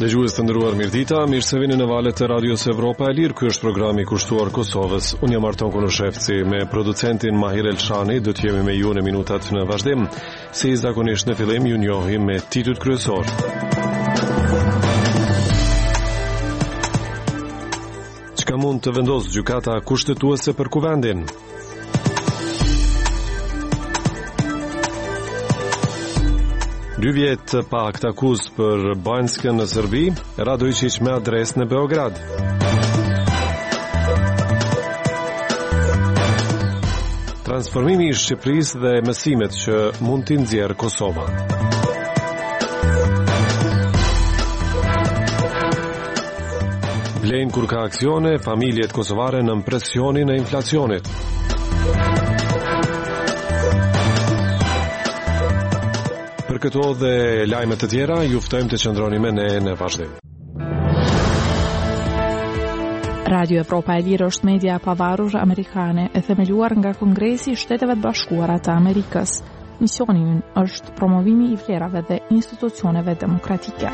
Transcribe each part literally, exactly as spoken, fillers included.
Dëgjues të nderuar, mirëdita, mirë se vini në valët e Radios Evropa e Lirë. Ky është programi i kushtuar Kosovës. Unë jam Arton Kunushevci, me producentin Mahir Elshani, do të jemi me ju në minutat në vazhdim. Si zakonisht në fillim, ju njohim me titujt kryesor. Çka mund të vendosë gjykata kushtetuese për kuvendin? Dy vjet pa akt akuzë për Banjskën në Serbi, Radojčić me adresë në Beograd. Transformimi i Shqipërisë dhe mësimet që mund t'i nxjerrë Kosova. Vlen kur ka aksione, familjet kosovare në presionin e inflacionit. Për këto dhe lajmet të tjera, ju ftojmë të qëndroni me ne në vazhdim. Radio Evropa e Lirë është media e pavarur amerikane e themeluar nga Kongresi i Shteteve të Bashkuara të Amerikës. Misioni i ynë është promovimi i vlerave dhe institucioneve demokratike.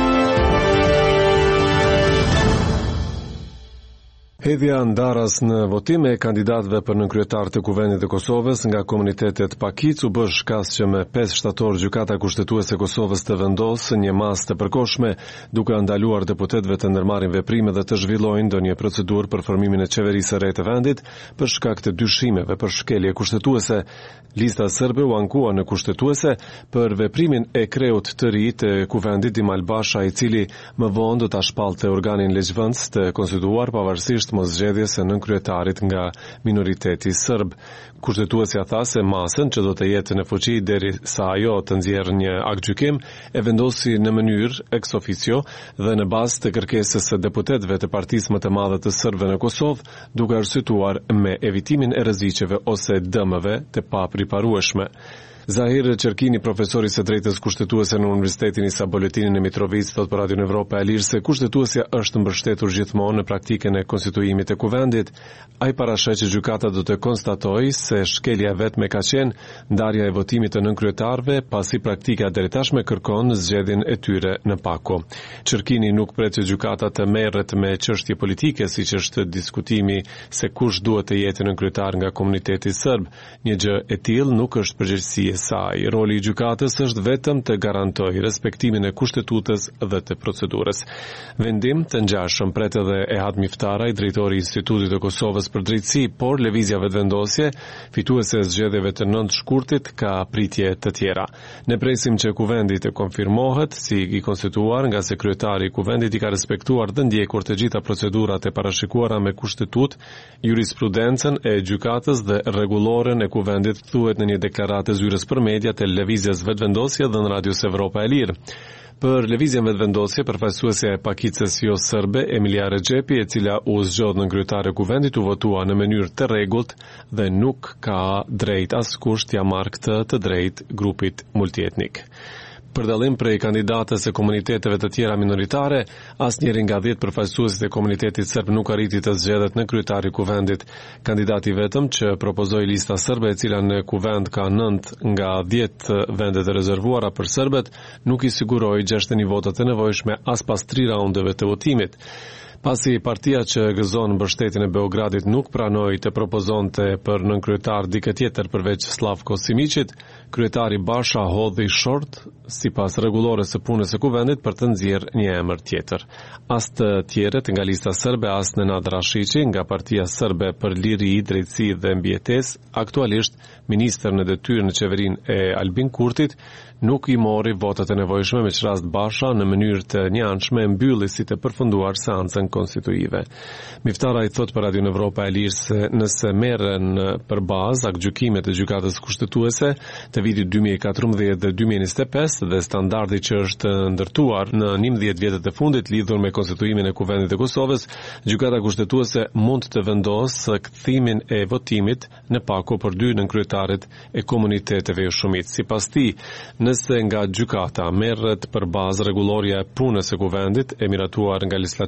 Hedhja ndarës në votim e kandidatëve për nënkryetar të Kuvendit të Kosovës nga komunitetet Pakic u bë shkas që me pesë shtator gjykata kushtetuese e Kosovës të vendosë një masë të përkohshme, duke ndaluar deputetëve të ndërmarrin veprime dhe të zhvillojnë ndonjë procedurë për formimin e qeverisë së re të vendit për shkak të dyshimeve për shkelje kushtetuese. Lista serbe u ankua në kushtetuese për veprimin e kreut të ri të Kuvendit Dimal Basha, i cili më vonë do ta shpallte organin legjvendës të konstituar pavarësisht moszgjedhjes së nënkryetarit nga minoriteti serb. Kushtetuesja tha se masën që do të jetë në fuqi derisa ajo të nxjerrë një akt gjykim e vendosi në mënyrë ex officio dhe në bazë të kërkesës së deputetëve të partisë më të madhe të serbëve në Kosovë, duke arsyetuar me evitimin e rreziqeve ose dëmeve të papriparueshme. Zahir Çerkini, profesori së drejtës kushtetuese në Universitetin Isa Boletini në Mitrovic, thot për Radion Evropa e Lirë se kushtetuesja është mbështetur gjithmonë në praktikën e konstituimit të kuvendit. Ai parasheh që gjykata do të konstatojë se shkelja vetme ka qenë ndarja e votimit të nënkryetarëve, pasi praktika deri tashme kërkon zgjedhjen e tyre në pako. Çerkini nuk pret që gjykata të merret me çështje politike, siç është diskutimi se kush duhet të jetë nënkryetar nga komuniteti serb. Një gjë e tillë nuk është përgjegjësia saj. Roli i gjykatës është vetëm të garantojë respektimin e kushtetutës dhe të procedurës. Vendim të ngjashëm pret edhe Ehad Miftaraj, drejtori i Institutit të Kosovës për drejtësi, por lëvizja vetëvendosje, fituese e zgjedhjeve të nëntë shkurtit, ka pritje të tjera. Ne presim që kuvendi të konfirmohet si i konstituar, nga se kryetari i kuvendit i ka respektuar dhe ndjekur të gjitha procedurat e parashikuara me kushtetutë, jurisprudencën e gjykatës dhe rregulloren e kuvendit, thuhet në një deklaratë zyrës për mediat e lëvizjes vetëvendosje dhe në Radios Evropa e Lirë. Për lëvizjen vetëvendosje, përfaqësuesja e pakicës jo serbe, Emilia Rexhepi, e cila u zgjodh nënkryetare e kuvendit, u votua në mënyrë të rregullt dhe nuk ka drejt askush t'ia marrë këtë të drejtë grupit multietnik. Për dallim prej kandidatës e komuniteteve të tjera minoritare, asnjëri nga dhjetë përfaqësuesit e komunitetit serb nuk arriti të zgjedhet në kryetari i kuvendit. Kandidati vetëm që propozoi lista serbe, e cila në kuvend ka nëntë nga dhjetë vende të rezervuara për serbët, nuk i siguroi gjashtëdhjetë votat e nevojshme as pas tri raundeve të votimit. Pasi partia që gëzon mbështetjen e Beogradit nuk pranoi të propozonte për nënkryetar dikë tjetër përveç Slavko Simićit, kryetari Basha hodhi short sipas rregullores së punës së kuvendit për të nxjerrë një emër tjetër. As të tjerët nga lista serbe, as Nenad Rashiqi nga partia serbe për liri, drejtësi dhe mbijetesë, aktualisht ministër në detyrë në qeverinë e Albin Kurtit, nuk i mori votat e nevojshme, me që rast Basha në mënyrë të njëanshme mbylli si të përfunduar seancën konstituive. Miftaraj thot për Radion Evropa e Lirë se nëse merren për bazë aktgjykimet e gjykatës kushtetuese të vitit dy mijë e katërmbëdhjetë dhe dy mijë e njëzet e pesë dhe standardi që është ndërtuar në njëmbëdhjetë vjetët e fundit lidhur me konstituimin e kuvendit të Kosovës, gjykata kushtetuese mund të vendosë kthimin e votimit në pako për dy nënkryetarët e komuniteteve jo shumicë. Sipas tij, nëse nga gjykata merret për bazë rregulloria e punës së kuvendit e miratuar nga legislatura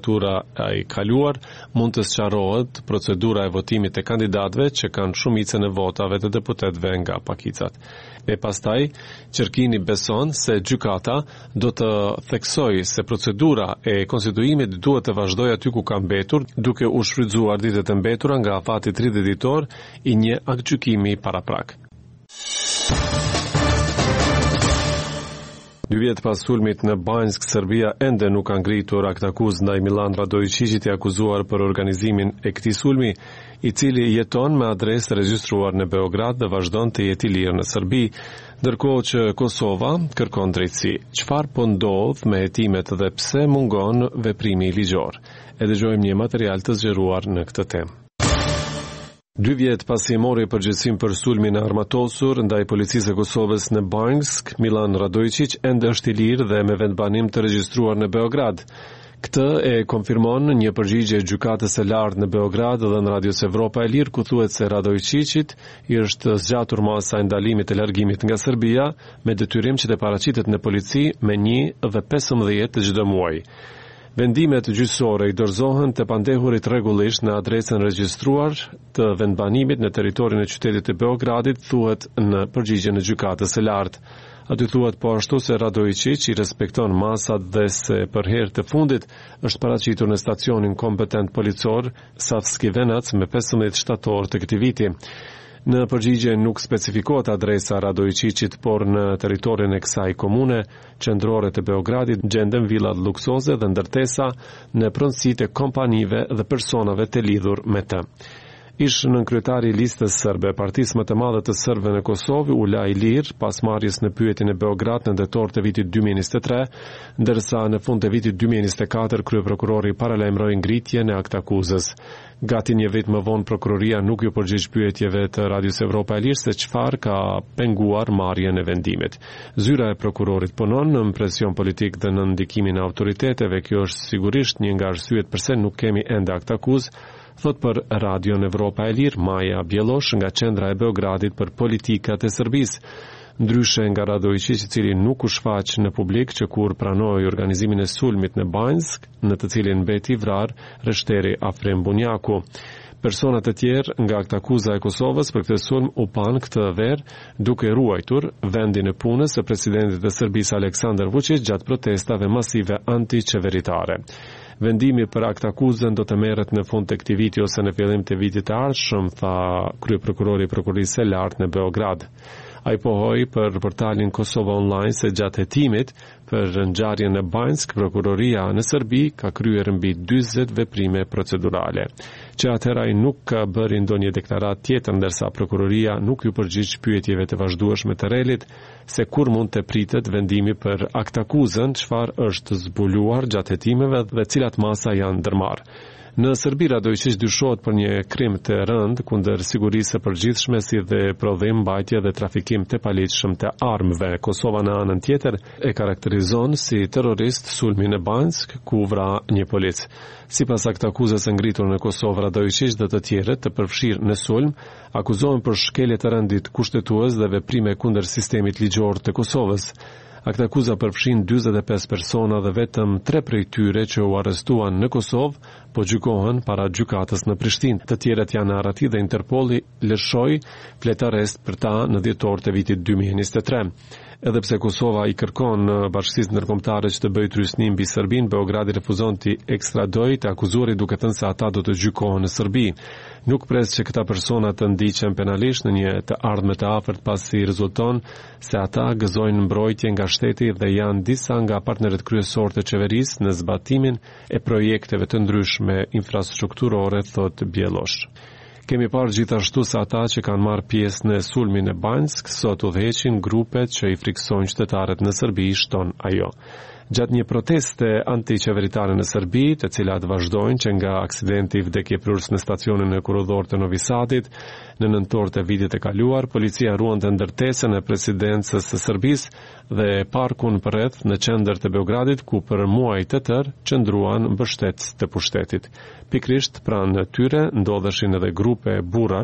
i kaluar, mund të sqarohet procedura e votimit e kandidatëve që kanë shumicën e votave të deputetëve nga pakicat. E pastaj, Qerkini beson se gjykata do të theksojë se procedura e konstituimit duhet të vazhdojë aty ku ka mbetur, duke u shfrytzuar ditët e mbetura nga afati tridhjetë ditor i një aktgjykimi paraprak. Dy vjet pas sulmit në Banjsk, Serbia ende nuk ka ngritur aktakuzë ndaj Milan Radojčićit, i akuzuar për organizimin e këtij sulmi, i cili jeton me adresë regjistruar në Beograd dhe vazhdon të jetë i lirë në Serbi, ndërkohë që Kosova kërkon drejtësi. Çfarë po ndodh me hetimet dhe pse mungon veprimi ligjor? E dëgjojmë një material të zgjeruar në këtë temë. Dy vjet pasi mori përgjegjësinë për sulmin e armatosur ndaj policisë së Kosovës në Banjsk, Milan Radojčić ende është i lirë dhe me vendbanim të regjistruar në Beograd. Këtë e konfirmon një përgjigje e gjykatës së lartë në Beograd dhe në Radios Evropa e Lirë, ku thuhet se Radojčićit i është zgjatur masa e ndalimit të largimit nga Serbia me detyrim që të paraqitet në polici me një dhe pesëmbëdhjetë të çdo muaji. Vendimet gjyqësore i dorëzohen të pandehurit rregullisht në adresën regjistruar të vendbanimit në territorin e qytetit të Beogradit, thuhet në përgjigjen e gjykatës së lartë. Aty thuhet po ashtu se Radojčić i respekton masat dhe se për herë të fundit është paraqitur në stacionin kompetent policor Savski Venac me pesëmbëdhjetë shtator të këtij viti. Në përgjigje nuk specifikohet adresa Radojčićit, por në territorin e kësaj komune qendrore të Beogradit gjenden villat luksoze dhe ndërtesa në pronësitë e kompanive dhe personave të lidhur me të. Ish nënkryetari i listës serbe, partisë më të madhe të serbëve në Kosovë, u la i lirë pas marrjes në pyetjen e Beograd në dhjetor të vitit dy mijë e njëzet e tre, ndërsa në fund të vitit dy mijë e njëzet e katër kryeprokurori paralajmëroi ngritjen e aktakuzës. Gati një vit më vonë prokuroria nuk ju përgjigj pyetjeve të Radios Evropa e Lirë se çfarë ka penguar marrjen e vendimit. Zyra e prokurorit punon në presion politik dhe në ndikimin e autoriteteve. Kjo është sigurisht një nga arsyet pse nuk kemi ende aktakuzë, thot për Radion Evropa e Lirë Maja Bjellosh nga qendra e Beogradit për politikat e Serbisë. Ndryshe nga Radojčić, i cili nuk u shfaq në publik që kur pranoi organizimin e sulmit në Banjsk, në të cilin mbeti vrar rreshteri Afrem Bunjaku. Personat e tjerë nga aktakuza e Kosovës për këtë sulm u pan këtë verë duke ruajtur vendin e punës së presidentit të Serbisë Aleksandar Vučić gjatë protestave masive antiqeveritare. Vendimi për aktakuzën do të merret në fund të këtij viti ose në fillim të vitit të ardhshëm, tha kryeprokurori i prokurorisë së lartë në Beograd. Ai pohoi për portalin Kosova Online se gjatë hetimit për ngjarjen e Banjsk, prokuroria në Serbi ka kryer mbi dyzet veprime procedurale. Që atëherë ai nuk ka bërë ndonjë deklaratë tjetër, ndërsa prokuroria nuk ju përgjigj pyetjeve të vazhdueshme të relit se kur mund të pritet vendimi për aktakuzën, çfarë është zbuluar gjatë hetimeve dhe cilat masa janë ndërmarrë. Në Serbi Radojčić dyshohet për një krim të rëndë kundër sigurisë së përgjithshme, si dhe prodhim, mbajtje dhe trafikim të paligjshëm të armëve. Kosova në anën tjetër e karakterizon si terrorist sulmin e Banjsk, ku vra një polic. Sipas aktakuzës së ngritur në Kosovë, Radojčić dhe të tjerët të përfshirë në sulm akuzohen për shkelje të rendit kushtetues dhe veprime kundër sistemit ligjor të Kosovës. Aktakuza përfshin dyzet e pesë persona dhe vetëm tre prej tyre që u arrestuan në Kosovë po gjykohen para gjykatës në Prishtinë. Të tjerët janë arrati dhe Interpoli lëshoi flet arrest për ta në dhjetor të vitit dy mijë e njëzet e tre. Edhe pse Kosova i kërkon Bashkisë Ndërkombëtare që të bëjë tryesnim mbi Serbinë, Beogradi refuzon t'i ekstradojë të akuzuarit duke thënë se ata do të gjykohen në Serbi. Nuk pres që këta persona të ndiqen penalisht në një të ardhme të afërt, pasi rezulton se ata gëzojnë mbrojtje nga shteti dhe janë disa nga partnerët kryesorë të qeverisë në zbatimin e projekteve të ndryshme infrastrukturore, thot Bjellosh. Kemi parë gjithashtu se ata që kanë marrë pjesë në sulmin e Banjsk sot udhëheqin grupet që i friksojnë qytetarët në Serbi, shton ajo. Gjatë një proteste antiqeveritare në Serbi, të cilat vazhdojnë që nga aksidenti i vdekjeprurës në stacionin e kuroror të Novi Sadit në nëntor të vitit e kaluar, policia ruante ndërtesën e presidencës së Serbisë dhe parkun përreth në qendër të Beogradit, ku për muaj të tërë qëndruan mbështetës të pushtetit. Pikrisht pranë tyre ndodheshin edhe grupe burrash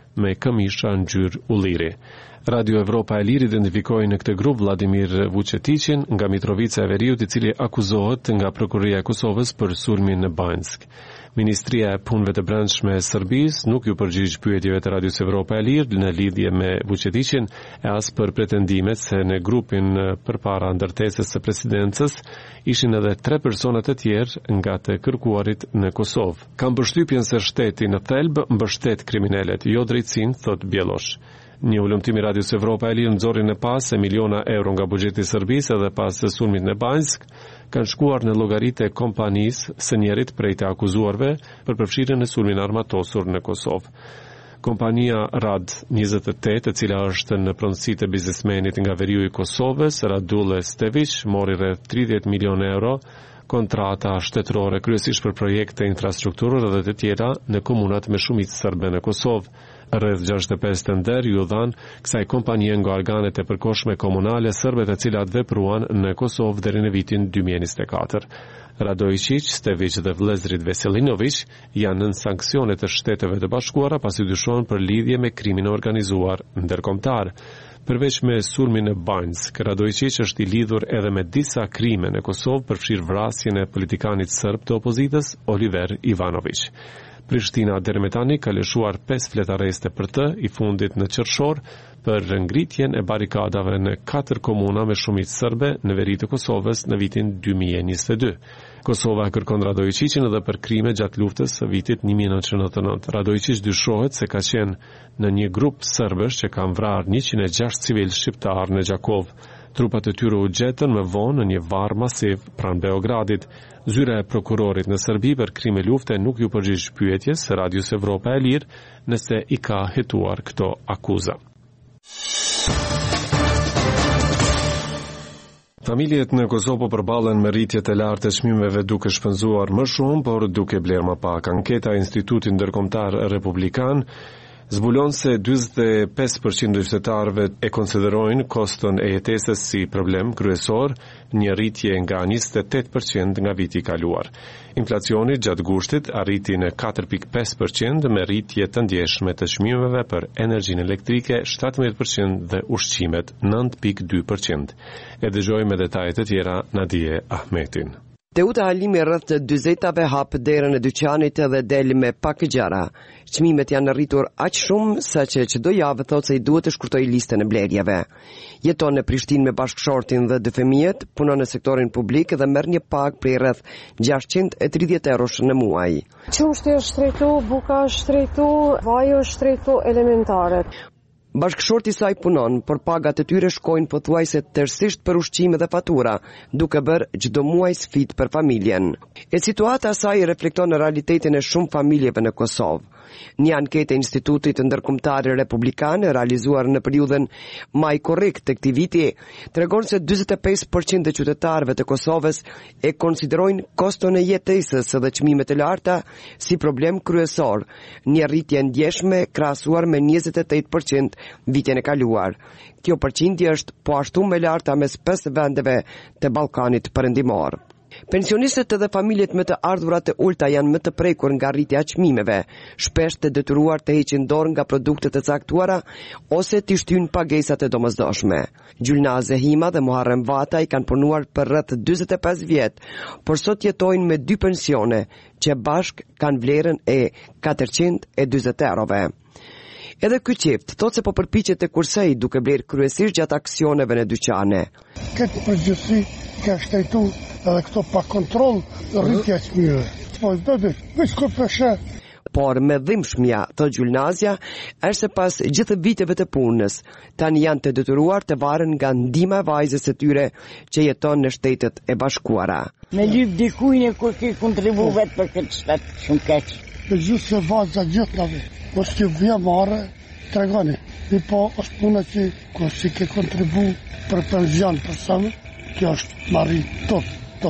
me këmisha ngjyrë ulliri. Radio Evropa e Lirë identifikoi në këtë grup Vladimir Vučetićin nga Mitrovica e Veriut, i cili akuzohet nga Prokuroria e Kosovës për sulmin në Banjsk. Ministria e Punëve të Brendshme e Serbisë nuk ju përgjigj pyetjeve të Radios Evropa e Lirë në lidhje me Vučetićin e as për pretendimet se në grupin përpara ndërtesës së presidencës ishin edhe tre persona të tjerë nga të kërkuarit në Kosovë. Kam përshtypjen se shteti në thelb mbështet kriminalet, jo drejtësinë, thot Bjellosh. Një ulëmtim i Radios Evropa e Lirë nxorri në pas se miliona euro nga buxheti i Serbisë edhe pas sulmit në Banjsk kanë shkuar në llogaritë e kompanisë së njerit prej të akuzuarve për përfshirjen në sulmin armatosur në Kosovë. Kompania Rad njëzet e tetë, e cila është në pronësitë e biznesmenit nga Veriu i Kosovës, Radule Stević, mori rreth tridhjetë milionë euro kontrata shtetërore kryesisht për projekte infrastrukturore dhe të tjera në komunat me shumicë serbe në Kosovë. Rreth gjashtëdhjetë e pesë tender ju dhan kësaj kompanie nga organet e përkohshme komunale serbe të cilat vepruan në Kosovë deri në vitin dy mijë e njëzet e katër. Radojičić, Stević dhe vëllezërit Veselinović janë nën sanksione të Shteteve të Bashkuara pasi dyshohen për lidhje me krimin e organizuar ndërkombëtar. Përveç me sulmin në Banjsk, Radojičić është i lidhur edhe me disa krime në Kosovë, përfshirë vrasjen e politikanit serb të opozitës Oliver Ivanović. Prishtina deri më tani ka lëshuar pesë flet arreste për të, i fundit në qershor, për ngritjen e barikadave në katër komuna me shumicë serbe në veri të Kosovës në vitin dy mijë e njëzet e dy. Kosova kërkon Radojičićin edhe për krime gjatë luftës së vitit një mijë e nëntëqind e nëntëdhjetë e nëntë. Radojičić dyshohet se ka qenë në një grup serbësh që kanë vrarë njëqind e gjashtë civil shqiptar në Gjakov. Trupat e tyre u gjetën më vonë në një varr masiv pranë Beogradit. Zyra e prokurorit në Serbi për krime lufte nuk ju përgjigj pyetjes së Radios Evropa e Lirë nëse i ka hetuar këto akuza. Familjet në Kosovë po përballen me rritje të lartë të çmimeve duke shpenzuar më shumë, por duke bler më pak. Anketa e Institutit Ndërkombëtar Republikan zbulon se dyzet e pesë përqind e qytetarëve e konsiderojnë koston e jetesës si problem kryesor, një rritje nga njëzet e tetë përqind nga viti i kaluar. Inflacioni gjatë gushtit arriti në katër pikë pesë përqind me rritje të ndjeshme të çmimeve për energjinë elektrike shtatëmbëdhjetë përqind dhe ushqimet nëntë pikë dy përqind. E dëgjojmë me detajet e tjera Nadije Ahmetin. Teuta Halimi rreth dyzetave hap derën e dyqanit dhe del me pak gjëra. Çmimet janë rritur aq shumë sa që çdo javë thotë se i duhet të shkurtoj listën e blerjeve. Jeton në Prishtinë me bashkëshortin dhe dy fëmijët, punon në sektorin publik dhe merr një pagë prej rreth gjashtëqind e tridhjetë eurosh në muaj. Qumshti është shtrejtu, buka është shtrejtu, vaji është shtrejtu, elementare. Bashkëshorti i saj punon, por pagat e tyre shkojnë pothuajse tërësisht për ushqime dhe fatura, duke bërë çdo muaj sfidë për familjen. E situata e saj reflekton në realitetin e shumë familjeve në Kosovë. Një anketë e Institutit Ndërkombëtar Republikan realizuar në periudhën maj korrekt të këtij viti tregon se dyzet e pesë përqind e qytetarëve të Kosovës e konsiderojnë koston e jetesës dhe çmimet e larta si problem kryesor, një rritje ndjeshme krahasuar me njëzet e tetë përqind vitin e kaluar. Kjo përqindje është po ashtu më e larta mes pesë vendeve të Ballkanit Perëndimor. Pensionistët dhe familjet me të ardhurat e ulta janë më të prekur nga rritja e çmimeve, shpesh të detyruar të heqin dorë nga produktet e caktuara ose të shtyjnë pagesat e domosdoshme. Gjulnaze Hima dhe Muharrem Vata i kanë punuar për rreth dyzet e pesë vjet, por sot jetojnë me dy pensione që bashk kanë vlerën e katërqind e dyzet eurove. Edhe ky çift thotë se po përpiqet të kursej duke bler kryesisht gjatë aksioneve në dyqane. Këtë përgjithësi ka shtrejtu edhe këto pa kontroll rritja e çmimeve. Po bëhet veç kur pesha. Por me dhimbshmja, thot Gjulnazja, është se pas gjithë viteve të punës, tani janë të detyruar të varen nga ndihma e vajzës së tyre që jeton në Shtetet e Bashkuara. Me lyp dikujnë kur ki kontribu vetë për këtë shtet shumë keq. Me gjithë se vajza gjithë në vetë. Mos që vja marë, tregoni. I po është puna që kur si ke kontribu për penzion për samë, kjo është marri top, top.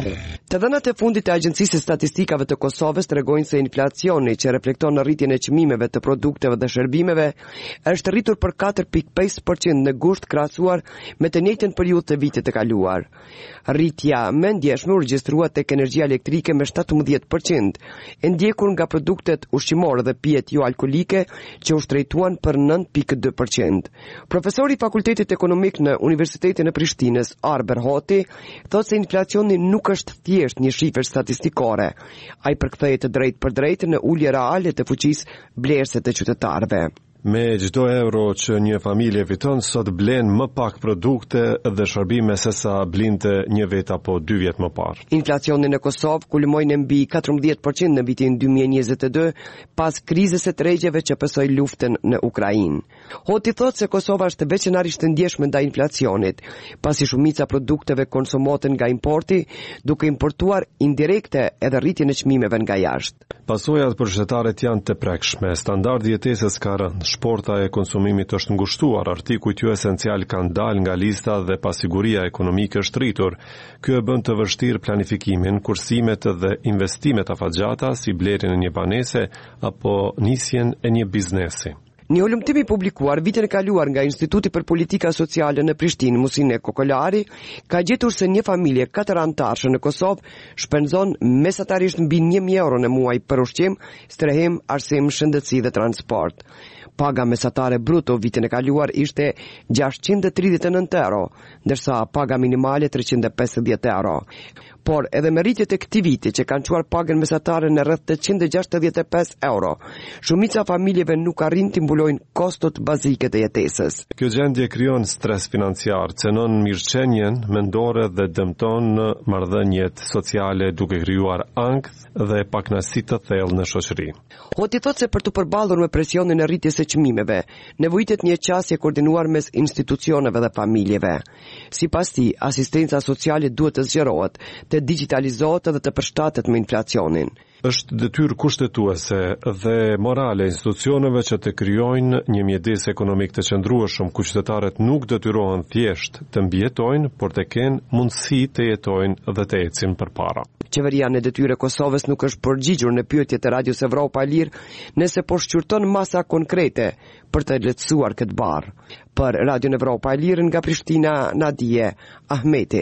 Të dhënat e fundit e Agjencisë së Statistikave të Kosovës tregojnë se inflacioni, që reflekton në rritjen e çmimeve të produkteve dhe shërbimeve, është rritur për katër pikë pesë përqind në gusht krahasuar me të njëjtën periudhë të vitit të kaluar. Rritja më ndjeshme u regjistrua tek energjia elektrike me shtatëmbëdhjetë përqind, e ndjekur nga produktet ushqimore dhe pijet jo alkolike që u shtrejtuan për nëntë pikë dy përqind. Profesori i Fakultetit Ekonomik në Universitetin e Prishtinës, Arber Hoti, thotë se inflacioni nuk është thjesht një shifër statistikore. Ai përkthehet të drejtë për drejtë në ulje reale të fuqisë blerëse të qytetarëve. Me çdo euro që një familje fiton, sot blen më pak produkte dhe shërbime se sa blinte një vit apo dy vjet më parë. Inflacioni në Kosovë kulmoi në mbi katërmbëdhjetë përqind në vitin dy mijë e njëzet e dy, pas krizës së tregjeve që pësoi luftën në Ukrainë. Hoti thotë se Kosova është veçanërisht e ndjeshme ndaj inflacionit, pasi shumica produkteve konsumohen nga importi, duke importuar indirekte edhe rritjen e çmimeve nga jashtë. Pasojat për qytetarët janë të prekshme, standardi jetesës ka rënë, shporta e konsumimit është ngushtuar, artikujt jo esencial kanë dalë nga lista dhe pasiguria ekonomike është rritur. Ky e bën të vështirë planifikimin, kursimet dhe investimet afatgjata si blerjen e një banese apo nisjen e një biznesi. Një ulëmtim i publikuar vitin e kaluar nga Instituti për Politika Sociale në Prishtinë, Musine Kokolari, ka gjetur se një familje katër antarësh në Kosovë shpenzon mesatarisht mbi një mijë euro në muaj për ushqim, strehim, arsim, shëndetësi dhe transport. Paga mesatare bruto vitin e kaluar ishte gjashtëqind e tridhjetë e nëntë euro, ndërsa paga minimale treqind e pesëdhjetë euro. Por edhe me rritjet e këtij viti që kanë çuar pagën mesatare në rreth tetëqind e gjashtëdhjetë e pesë euro, shumica familjeve nuk arrin të mbulojnë kostot bazike të jetesës. Kjo gjendje krijon stres financiar, cenon mirëqenien mendore dhe dëmton marrëdhëniet sociale duke krijuar ankth dhe pakënaqësi të thellë në shoqëri. Hoti thotë se për të përballur me presionin e rritjes së çmimeve, nevojitet një qasje koordinuar mes institucioneve dhe familjeve. Sipas tij, asistenca sociale duhet të zgjerohet, të digitalizohet dhe të përshtatet me inflacionin. Është detyrë kushtetuese dhe morale institucioneve që të krijojnë një mjedes ekonomik të qëndrueshëm ku qytetarët nuk detyrohen thjesht të mbijetojnë, por të kenë mundësi të jetojnë dhe të ecin përpara. Qeveria në detyrë e Kosovës nuk është përgjigjur në pyetjet e Radios Evropa e Lirë nëse po shqyrton masa konkrete për të lehtësuar këtë barë. Për Radion Evropa e Lirë nga Prishtina, Nadije Ahmeti.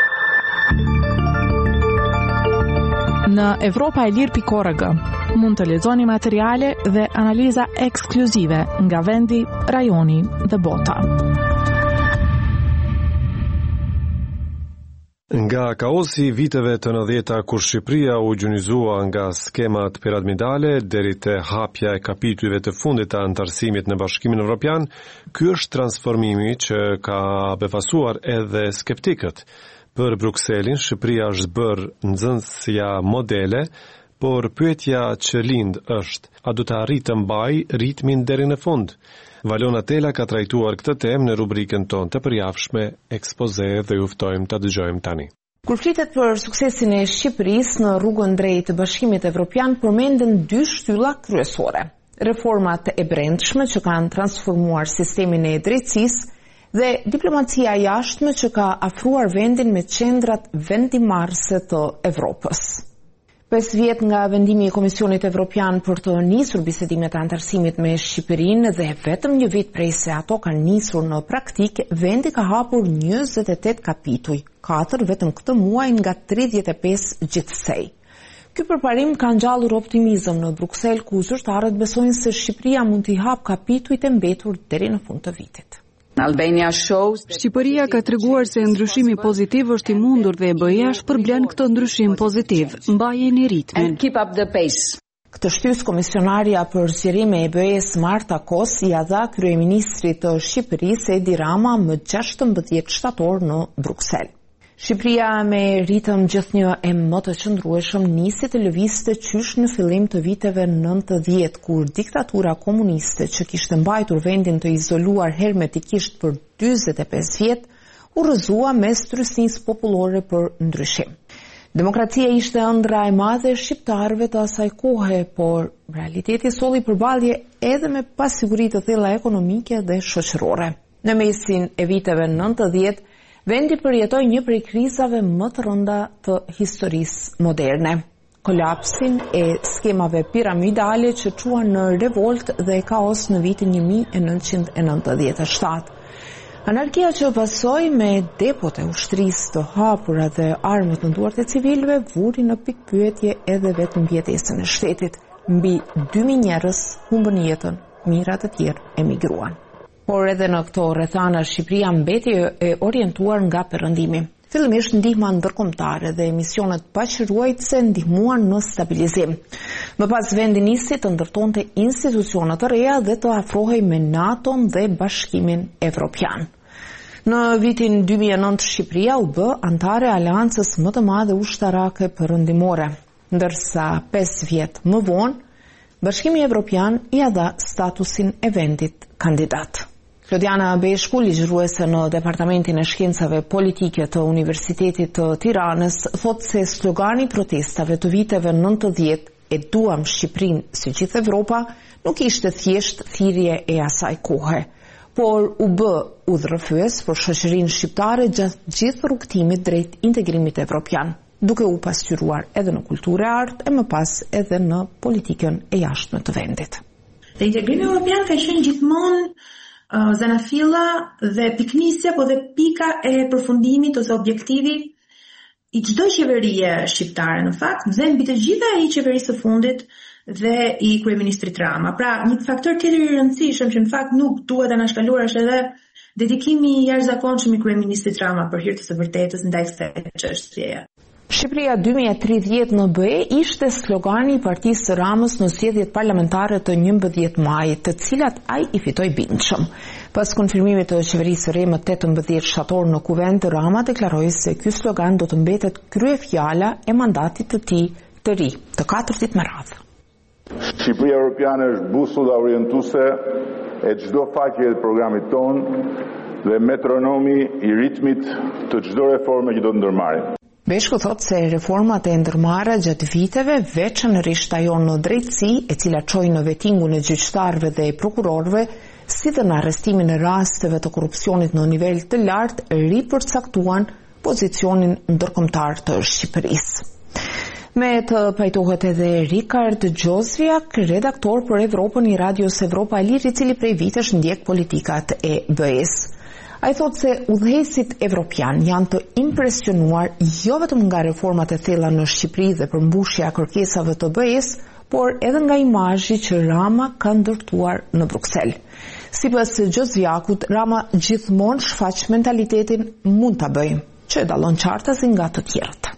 Në evropa e lirë pikë org mund të lexoni materiale dhe analiza ekskluzive nga vendi, rajoni dhe bota. Nga kaosi viteve të nëntëdhjetë kur Shqipëria u gjunjëzua nga skemat piramidale deri te hapja e kapitujve të fundit të antarësimit në Bashkimin Evropian, ky është transformimi që ka befasuar edhe skeptikët. Për Brukselin, Shqipëria është bërë nxënësja modele, por pyetja që lind është, a do të arrijë të mbajë ritmin deri në fund? Valona Tela ka trajtuar këtë temë në rubrikën tonë të përjavshme Ekspoze dhe ju ftojmë ta dëgjojmë tani. Kur flitet për suksesin e Shqipërisë në rrugën drejt të Bashkimit Evropian, përmenden dy shtylla kryesore: reformat e brendshme që kanë transformuar sistemin e drejtësisë dhe diplomacia jashtme që ka afruar vendin me qendrat vendimarrëse të Evropës. Pesë vjet nga vendimi i Komisionit Evropian për të nisur bisedimet e antarësimit me Shqipërinë dhe vetëm një vit prej se ato kanë nisur në praktikë, vendi ka hapur njëzet e tetë kapituj, katër vetëm këtë muaj nga tridhjetë e pesë gjithsej. Ky përparim ka ngjallur optimizëm në Bruksel, ku zyrtarët besojnë se Shqipëria mund t'i hap kapitujt e mbetur deri në fund të vitit. Shqipëria ka treguar se ndryshimi pozitiv është i mundur dhe E B E-ja shpërblen këtë ndryshim pozitiv. Mbajeni ritmin. Këtë shtys komisionarja për zgjerime e B E-s Marta Kos i dha kryeministrit të Shqipërisë Edi Rama më gjashtëmbëdhjetë shtator në Bruksel. Shqipëria me ritëm gjithnjë e më të qëndrueshëm nisi të lëvizte qysh në fillim të viteve nëntëdhjetë, kur diktatura komuniste që kishte mbajtur vendin të izoluar hermetikisht për dyzet e pesë vjet, u rrëzua mes trysnisë popullore për ndryshim. Demokracia ishte ëndra e madhe e shqiptarëve të asaj kohe, por realiteti solli përballje edhe me pasiguri të thella ekonomike dhe shoqërore. Në mesin e viteve nëntëdhjetë, Vendi përjetoi një prej krizave më të rënda të historisë moderne. Kolapsin e skemave piramidale që quan në revolt dhe kaos në vitin një mijë e nëntëqind e nëntëdhjetë e shtatë. Anarkia që pasoi me depot e ushtrisë të hapura dhe armët në duart e civilëve vuri në pikpyetje edhe vetëm mbijetesën e shtetit. Mbi dy mijë njerëz humbën jetën, mijëra të tjerë emigruan. Por edhe në këto rrethana Shqipëria mbeti e orientuar nga perëndimi. Fillimisht ndihma ndërkombëtare dhe misionet paqëruajtëse ndihmuan në stabilizim. Më pas vendi nisi të ndërtonte institucione të reja dhe të afrohej me NATO-n dhe Bashkimin Evropian. Në vitin dy mijë e nëntë Shqipëria u bë antare aleancës më të madhe ushtarake perëndimore, ndërsa pesë vjet më vonë Bashkimi Evropian i dha statusin e vendit kandidat. Klodiana Beshku, ligjëruese në Departamentin e Shkencave Politike të Universitetit të Tiranës, thotë se slogani protestave të viteve nëntëdhjetë e duam Shqipërinë si gjithë Evropa nuk ishte thjesht thirrje e asaj kohe, por u bë udhërrëfyes për shoqërinë shqiptare gjatë gjithë rrugtimit drejt integrimit evropian, duke u pasqyruar edhe në kulturë e artë e më pas edhe në politikën e jashtme të vendit. Dhe integrimi evropian ka qenë gjithmonë uh, zanafilla dhe piknisja, po dhe pika e përfundimit ose objektivi i çdo qeverie shqiptare në fakt, dhe mbi të gjitha ai qeverisë së fundit dhe i kryeministrit Rama. Pra, një faktor tjetër i rëndësishëm që në fakt nuk duhet të na shkaluar është edhe dedikimi i jashtëzakonshëm i kryeministrit Rama për hir të së vërtetës ndaj kësaj çështjeje. Shqipëria dy mijë e tridhjetë në B E ishte slogani i Partisë së Ramës në zgjedhjet parlamentare të njëmbëdhjetë majit, të cilat ai i fitoi bindshëm. Pas konfirmimit të qeverisë së re më tetëmbëdhjetë shtator në kuvent, Rama deklaroi se ky slogan do të mbetet kryefjala e mandatit të tij të ri, të katërtit me radhë. Shqipëria Europiane është busulla orientuese e çdo faqe të programit ton dhe metronomi i ritmit të çdo reforme që do të ndërmarrim. Beshku thot se reformat e ndërmarra gjatë viteve, veçanërisht ajo në drejtësi, e cila çoi në vettingun e gjyqtarëve dhe e prokurorëve, si dhe në arrestimin e rasteve të korrupsionit në nivel të lartë, ripërcaktuan pozicionin ndërkombëtar të Shqipërisë. Me të pajtohet edhe Rikard Gjozviak, redaktor për Evropën i Radios Evropa e Lirë, i cili prej vitesh ndjek politikat e B E-s. Ai thotë se udhëheqësit evropian janë të impresionuar jo vetëm nga reformat e thella në Shqipëri dhe përmbushja e kërkesave të B E-s, por edhe nga imazhi që Rama ka ndërtuar në Bruksel. Sipas Gjozviakut, Rama gjithmonë shfaq mentalitetin mund ta bëjmë, që e dallon qartazi nga të tjerët.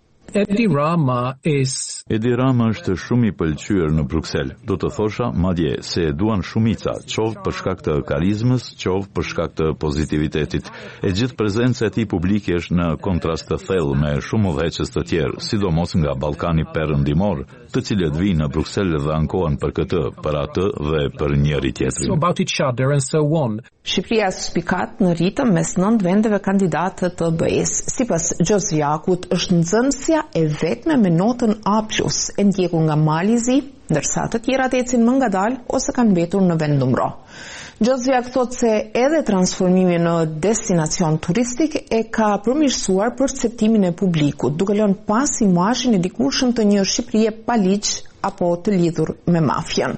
Edi Rama is Edi Rama është shumë i pëlqyer në Bruksel. Do të thosha madje se e duan shumica, qoftë për shkak të karizmës, qoftë për shkak të pozitivitetit. E gjithë prezenca e tij publike është në kontrast të thellë me shumë udhëheqës të tjerë, sidomos nga Ballkani Perëndimor, të cilët vinë në Bruksel dhe ankohen për këtë, për atë dhe për njëri tjetrin. So about each other and so on. Shqipëria spikat në ritëm mes nëntë vendeve kandidate të B E-s. Sipas Gjozviakut, është nxënësja e vetme me notën A plus, e ndjekur nga Mali i Zi, ndërsa të tjerat ecin më ngadalë ose kanë mbetur në vend numro. Gjozviak thotë se edhe transformimi në destinacion turistik e ka përmirësuar perceptimin e publikut, duke lënë pas imazhin e dikurshëm të një Shqipërie pa ligj apo të lidhur me mafjen.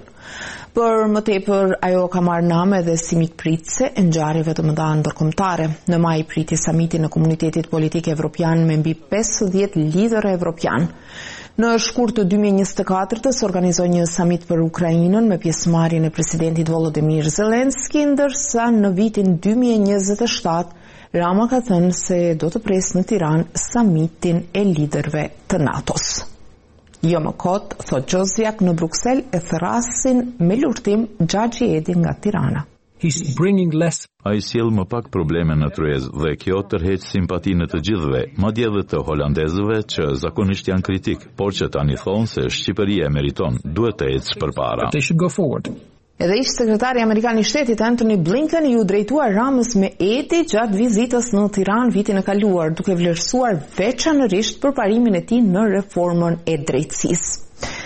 Për më tepër, ajo ka marrë namë edhe si mikpritëse e ngjarjeve të mëdha ndërkombëtare. Në maj priti samitin në Komunitetit Politik Evropian me mbi pesëdhjetë liderë evropian. Në shkurt të dy mijë e njëzet e katërt organizoi një samit për Ukrainën me pjesëmarrjen e presidentit Volodymyr Zelensky, ndërsa në vitin dy mijë e njëzet e shtatë Rama ka thënë se do të presë në Tiranë samitin e liderëve të NATO-s. Jo më kot, thot Gjozviak, në Bruksel e thrasin me lurtim Xhaxhi Edi nga Tirana. He's bringing less. Ai sjell më pak probleme në tryezë dhe kjo tërheq simpatinë të gjithëve, madje edhe të holandezëve që zakonisht janë kritik, por që tani thonë se Shqipëria e meriton, duhet të ecë përpara. They should go forward. Edhe ish sekretari amerikan i shtetit Anthony Blinken ju drejtua Ramës me Edi gjatë vizitës në Tiranë vitin e kaluar, duke vlerësuar veçanërisht përparimin e tij në reformën e drejtësisë.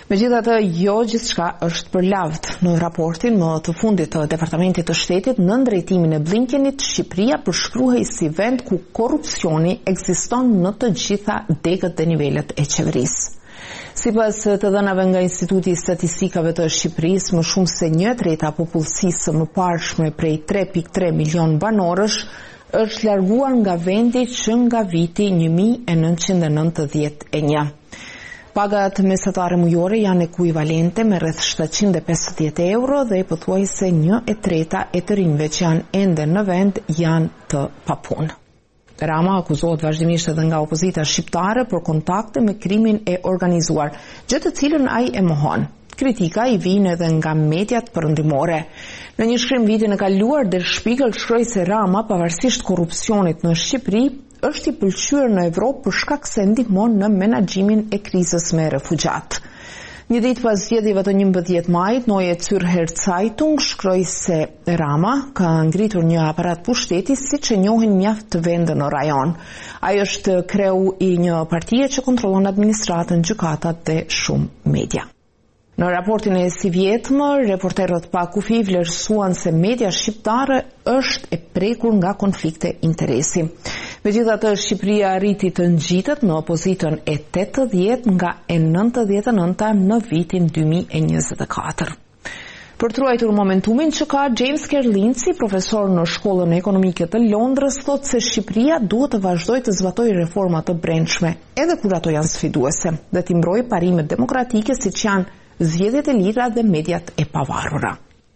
Megjithatë, jo gjithçka është për lavd. Në raportin më të fundit të Departamentit të Shtetit në drejtimin e Blinkenit, Shqipëria përshkruhej si vend ku korrupsioni ekziston në të gjitha degët dhe nivelet e qeverisë. Sipas të dhënave nga Instituti i Statistikave të Shqipërisë, më shumë se një treta popullsisë së mëparshme prej tre pikë tre milion banorësh është larguar nga vendi që nga viti një mijë e nëntëqind e nëntëdhjetë e një. Pagat mesatare mujore janë ekuivalente me rreth shtatëqind e pesëdhjetë euro dhe pothuajse një e treta e të rinjve që janë ende në vend janë të papunë. Rama akuzohet vazhdimisht edhe nga opozita shqiptare për kontakte me krimin e organizuar, gjë të cilën ai e mohon. Kritika i vjen edhe nga mediat perëndimore. Në një shkrim vitin e kaluar, Der Spiegel shkroi se Rama, pavarësisht korrupsionit në Shqipëri, është i pëlqyer në Evropë për shkak se ndihmon në menaxhimin e krizës me refugjat. Një ditë pas zgjedhjeve të njëmbëdhjetë majit, Neue Zürcher Zeitung shkroi se Rama ka ngritur një aparat pushteti siç e njohin mjaft vende në rajon. Ai është kreu i një partie që kontrollon administratën, gjykatat dhe shumë media. Në raportin e si vjetëm, reporterët pa kufi vlerësuan se media shqiptare është e prekur nga konflikte interesi. Megjithatë, Shqipëria arriti të ngjitet në opozitën e tetëdhjetë nga e nëntëdhjetë e nënta në vitin dy mijë e njëzet e katër. Për të ruajtur momentumin që ka, James Kerlinci, profesor në Shkollën Ekonomike të Londrës, thotë se Shqipëria duhet të vazhdojë të zbatojë reforma të brendshme, edhe kur ato janë sfiduese, dhe të mbrojë parimet demokratike siç janë zgjedhjet e lira dhe mediat e pavarura.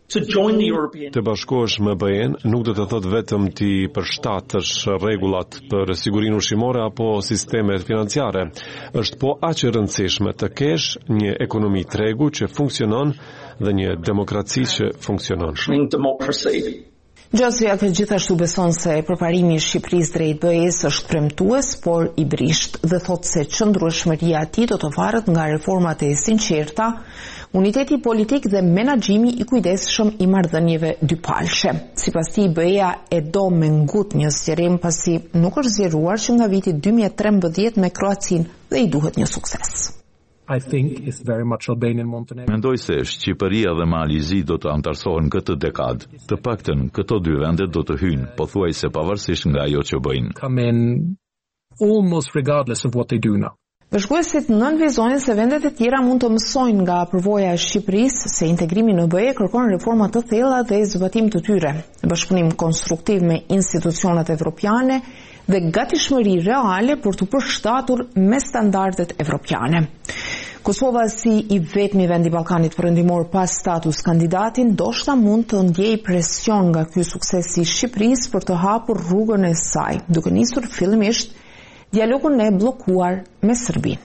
Të bashkohesh me B E-n nuk do të thotë vetëm ti përshtatësh rregullat për sigurinë ushqimore apo sistemet financiare. Është po aq e rëndësishme të kesh një ekonomi tregu që funksionon dhe një demokraci që funksionon. Gjosjak gjithashtu beson se përparimi i Shqipërisë drejt B E-s është premtues, por i brisht, dhe thotë se qëndrueshmëria e tij do të varet nga reformat e sinqerta, uniteti politik dhe menaxhimi i kujdesshëm i marrëdhënieve dypalshe. Sipas tij, B E-a e do me ngut një zgjerim pasi nuk është zgjeruar që nga viti dy mijë e trembëdhjetë me Kroacinë dhe i duhet një sukses. I think it's very much Albanian Montenegro. Mendoj se Shqipëria dhe Malizi do të antarësohen këtë dekadë. Të paktën këto dy vende do të hyjnë, pothuajse pavarësisht nga ajo që bëjnë. Come in almost regardless of what they do now. Bashkuesit nënvizonin se vendet e tjera mund të mësojnë nga përvoja e Shqipërisë se integrimi në B E kërkon reforma të thella dhe zbatim të tyre, bashkëpunim konstruktiv me institucionet evropiane dhe gatishmëri reale për të përshtatur me standardet evropiane. Kosova, si i vetmi vend i Ballkanit Perëndimor pas status kandidatin, ndoshta mund të ndjejë presion nga ky sukses i Shqipërisë për të hapur rrugën e saj, duke nisur fillimisht dialogun e bllokuar me Serbinë.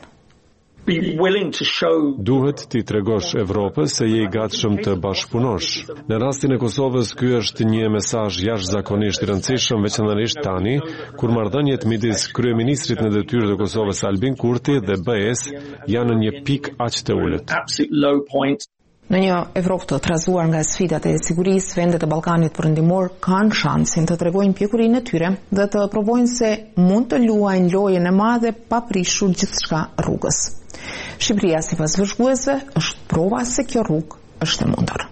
Duhet t'i tregosh Evropës se je i gatshëm të bashkëpunosh. Në rastin e Kosovës, ky është një mesazh jashtëzakonisht i rëndësishëm, veçanërisht tani, kur marrëdhëniet midis kryeministrit në detyrë të Kosovës Albin Kurti dhe B E-s janë në një pikë aq të ulët. Në një Evropë të trazuar nga sfidat e sigurisë, vendet e Ballkanit Perëndimor kanë shansin të tregojnë pjekurinë e tyre dhe të provojnë se mund të luajnë lojën e madhe pa prishur gjithçka rrugës. Shqipëria, sipas vëzhguesve, është prova se kjo rrugë është e mundur.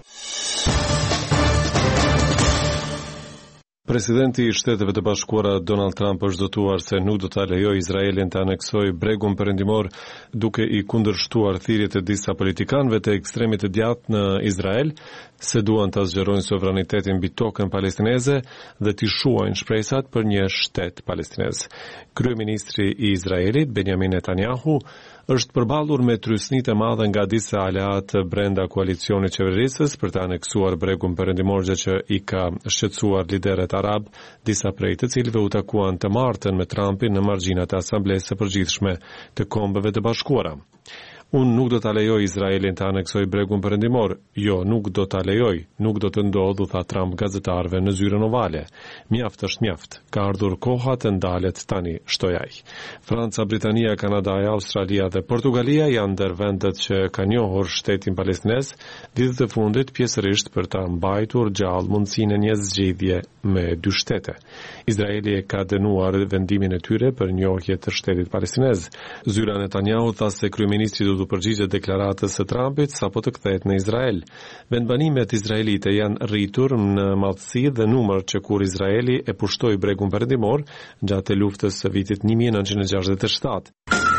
Presidenti i Shteteve të Bashkuara Donald Trump është zotuar se nuk do ta lejojë Izraelin të aneksojë bregun perëndimor, duke i kundërshtuar thirrjet e disa politikanëve të ekstremit të djathtë në Izrael se duan ta zgjerojnë sovranitetin mbi tokën palestineze dhe t'i shuajnë shpresat për një shtet palestinez. Kryeministri i Izraelit Benjamin Netanyahu është përballur me trysni të mëdha nga disa aleatë brenda koalicionit qeverisës për të aneksuar bregun perëndimor, gjë që i ka shqetësuar liderët arab, disa prej të cilëve u takuan të martën me Trumpin në margjinat e Asamblesë së Përgjithshme të Kombeve të Bashkuara. Unë nuk do ta lejoj Izraelin të aneksoj bregun perëndimor. Jo, nuk do ta lejoj. Nuk do të ndodhë, u tha Trump gazetarëve në zyrën ovale. Mjaft është mjaft. Ka ardhur koha të ndalet tani, shtoi ai. Franca, Britania, Kanada, Australia dhe Portugalia janë ndër vendet që kanë njohur shtetin palestinez ditët e fundit pjesërisht për ta mbajtur gjallë mundësinë e një zgjidhje me dy shtete. Izraeli ka dënuar vendimin e tyre për njohje të shtetit palestinez. Zyra Netanyahu tha se kryeministri do do të përgjigjet deklaratës së Trumpit sapo të kthehet në Izrael. Vendbanimet izraelite janë rritur në madhësi dhe numër që kur Izraeli e pushtoi bregun perëndimor gjatë luftës së vitit një mijë e nëntëqind e gjashtëdhjetë e shtatë.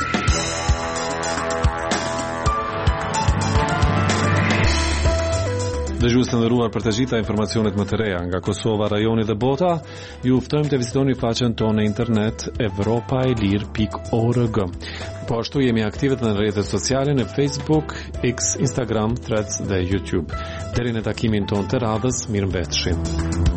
Dëgjues të nderuar, për të gjitha informacionet më të reja nga Kosova, rajoni dhe bota, ju ftojmë të vizitoni faqen tonë në internet evropaelir pikë org. Po ashtu jemi aktive në rrjetet sociale në Facebook, X, Instagram, Threads dhe YouTube. Deri në takimin tonë të radhës, mirëmbëfshim.